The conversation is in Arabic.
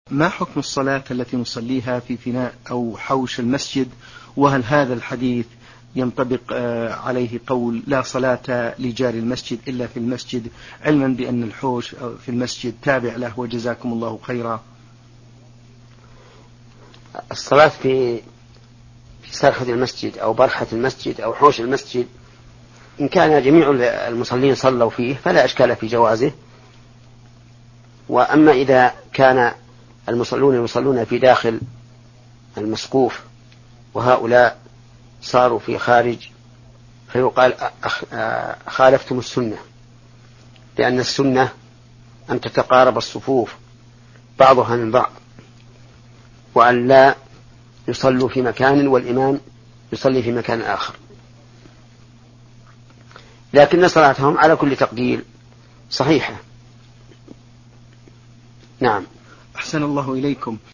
ما حكم الصلاة التي نصليها في فناء أو حوش المسجد؟ وهل هذا الحديث ينطبق عليه قول لا صلاة لجار المسجد إلا في المسجد، علما بأن الحوش في المسجد تابع له وجزاكم الله خيرا؟ الصلاة في ساحة المسجد أو برحة المسجد أو حوش المسجد إن كان جميع المصلين صلوا فيه فلا إشكال في جوازه. وأما إذا كان المصلون يصلون في داخل المسقوف وهؤلاء صاروا في خارج فيقال خالفتم السنة، لأن السنة أن تتقارب الصفوف بعضها من بعض، وأن لا يصلوا في مكان والإمام يصلي في مكان آخر، لكن صلاتهم على كل تقدير صحيحة. نعم. أحسن الله إليكم.